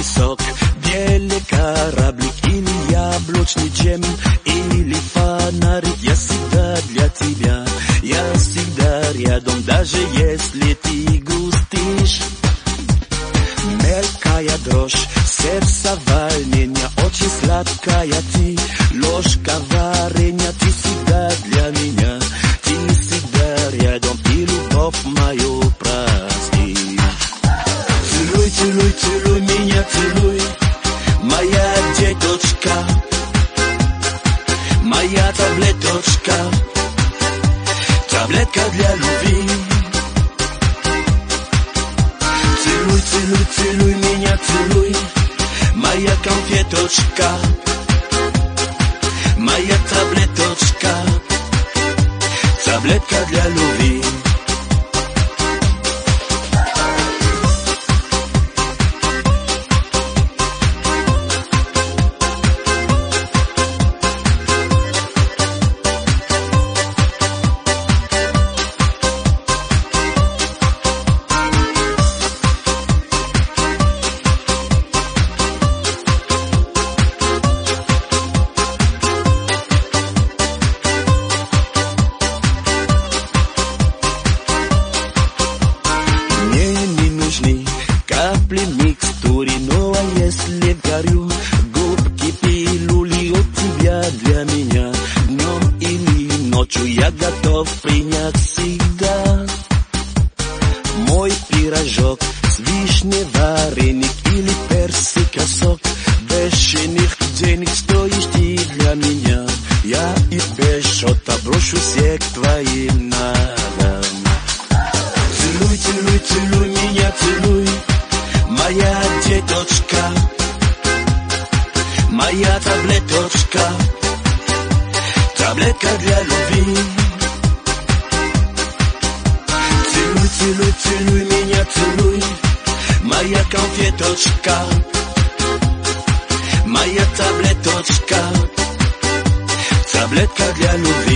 сок, белый кораблик или яблочный джем, или фонарик. Я всегда для тебя, я всегда рядом, даже если ты грустишь. Мелкая дрожь, сердце волнения, очень сладкая ты, ложка варенья. Ты всегда для меня, ты всегда рядом, и любовь мою прости. Целуй, целуй, целуй меня, целуй, моя деточка, моя таблеточка, таблетка для любви. Целуй, целуй, целуй меня, целуй, моя конфеточка, моя таблеточка, таблетка для любви. Капли микстуры, ну а если горю, губки пилюли от тебя для меня. Днем или ночью я готов принять всегда. Мой пирожок с вишней, вареник или персика сок. Без шейных денег стоишь ты для меня. Я и без счета брошу всех к твоим ногам. Целуй, целуй, целуй меня, целуй, моя деточка, моя таблеточка, таблетка для любви. Целуй, целуй, целуй меня, целуй, моя конфеточка, моя таблеточка, таблетка для любви.